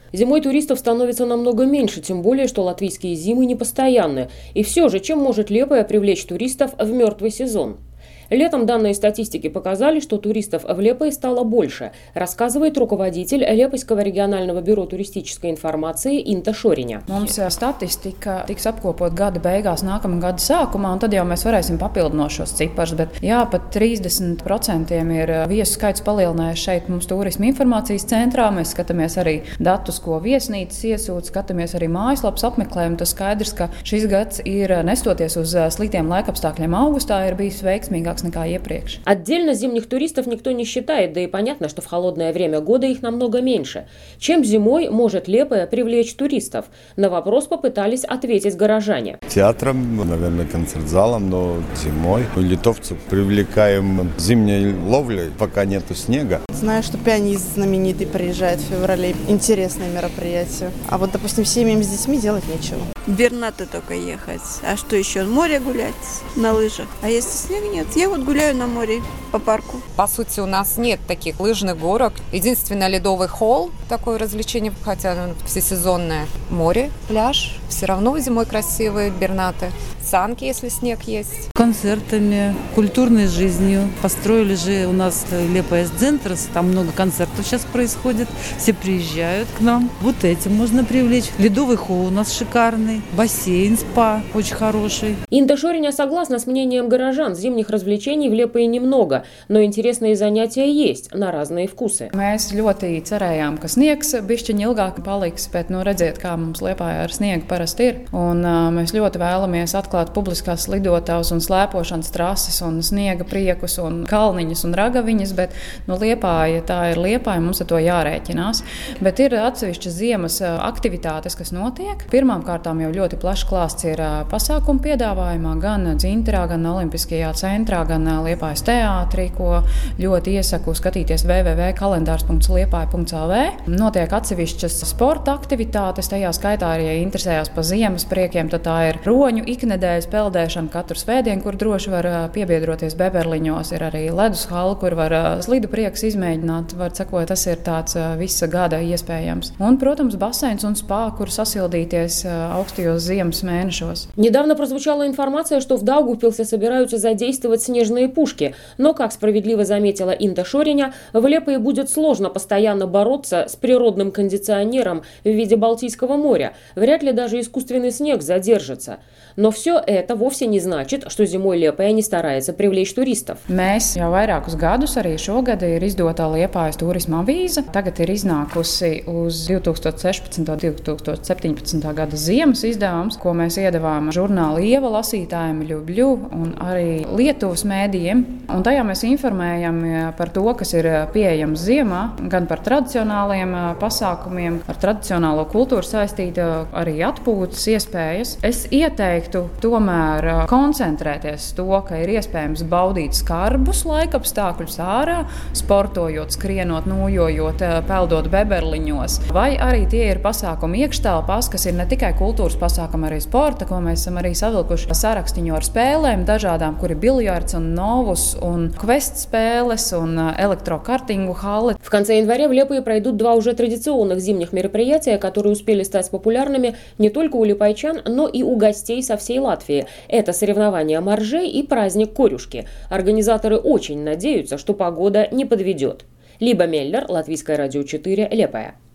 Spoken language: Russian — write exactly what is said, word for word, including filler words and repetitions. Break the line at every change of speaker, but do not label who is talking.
Зимой туристов становится намного меньше, тем более, что латвийские зимы непостоянны. И все же, чем может Лиепая привлечь туристов в мертвый сезон? Летом данные статистики показали, что туристов в Лиепае стало больше, рассказывает руководитель Liepājского регионального бюро туристической информации Инта Šoriņa.
Mums statistika tiks apkopot gada beigās, nākamā gada sākumā, un tad jau mēs varēsim papildināt šos ciparus. Bet jā, pat trīsdesmit procenti ir viesu skaits palielinājies šeit mums turisma informācijas centrā. Mēs skatāmies arī datus, ko viesnīcas iesūta, skatāmies arī mājaslapas apmeklējumu. Tas skaidrs, ka šis gads ir, nestoties uz sliktiem laikapstākļiem augustā, ir bijis veiksmīgāks.
Отдельно зимних туристов никто не считает, да и понятно, что в холодное время года их намного меньше. Чем зимой может Лиепая привлечь туристов? На вопрос попытались ответить горожане.
Театром, наверное, концерт-залом, но зимой. Литовцев привлекаем зимней ловлей, пока нету снега.
Знаю, что пианист знаменитый приезжает в феврале. Интересное мероприятие. А вот, допустим, семьям с детьми делать нечего.
В Бернаты только ехать. А что еще? Море гулять на лыжах. А если снега нет, я вот гуляю на море по парку.
По сути, у нас нет таких лыжных горок. Единственное, ледовый холл, такое развлечение, хотя ну, всесезонное. Море, пляж. Все равно зимой красивые Бернаты. Санки, если снег есть.
Концертами, культурной жизнью. Построили же у нас Liepājas-центр, там много концертов сейчас происходит. Все приезжают к нам. Вот этим можно привлечь. Ледовый холл у нас шикарный. Бассейн, спа очень хороший.
Инта Šoriņa согласна с мнением горожан. Зимних развлечений в Liepāje немного, но интересные занятия есть на разные вкусы.
Mēs ļoti cerējām, ka sniegs bišķiņ ilgāk paliks, bet nu redzēt, kā mums Liepājā ar sniegu parasti ir. Un uh, mēs ļoti vēlamies atklāt publiskās lidotavas un slēpošanas trases un sniega priekus un kalniņas un ragaviņas, bet nu Liepāja, tā ir Liepāja, mums ar to jārēķinās. Bet ir atsevišķas ziemas aktivitātes, kas notiek. Pirmām kārtām jau ļoti plašs klāsts ir pasākumu piedāvājumā, gan Dzinterā, gan Olimpiskajā centrā, gan Liepājas teātrī, ko ļoti iesaku skatīties w w w punkts kalendārs punkts liepāja punkts l v. Notiek atsevišķas sporta aktivitātes, tajā skaitā arī, ja interesējās par ziemas priekiem, tad tā ir roņu iknedēļas peldēšana katru svētdienu, kur droši var piebiedroties Beberliņos. Ir arī ledus hala, kur var slidu prieks izmēģināt. Var sakot, tas ir tāds visa gada iespējams. Un, protams, бассейns un спа, kur sasildīties augstajos ziemas mēnešos.
Недавно прозвучала информация, что в Даугавпилсе собираются задействовать снежные пушки. Но, как справедливо заметила Инта Šoriņa, в Liepāje будет сложно постоянно бороться с природным кондиционером в виде Балтийского моря. Вряд ли даже искусственный снег задержится. Но все это вовсе не значит, что зимой Liepāja не старается привлечь туристов.
Mēs jau vairākus gadus arī šogad ir izdota Liepājas turisma avīze. Tagad ir iznākusi uz divi tūkstoši sešpadsmito divi tūkstoši septiņpadsmito gada ziemas izdevums, ko mēs iedevām žurnāla Ieva lasītājiem, Ļubļu un arī Lietuvas mēdījiem. Un tajā mēs informējam par to, kas ir pieejams ziemā, gan par tradicionāliem pasākumiem, ar tradicionālo kultūru saistīta arī atpūtas iespējas. Es ieteiktu tomēr koncentrēties to, ka ir iespējams baudīt skarbus laikapstākļus ārā, sportojot, skrienot, nojojot, peldot Beberliņos. Vai arī tie ir pasākumi iekštelpās, kas ir ne tikai kultūras pasākumi, arī sporta, ko mēs esam arī savilkuši sarakstiņu ar spēlēm dažādām, kur ir biljards un novus un квест спēles un электрокартингу халлы.
В конце января в Liepāje пройдут два уже традиционных зимних мероприятия, которые успели стать популярными не только у лиепайчан, но и у гостей со всей Латвии. Это соревнования моржей и праздник Корюшки. Организаторы очень надеются, что погода не подведет. Либа Меллер, Латвийское радио четыре, Liepāja.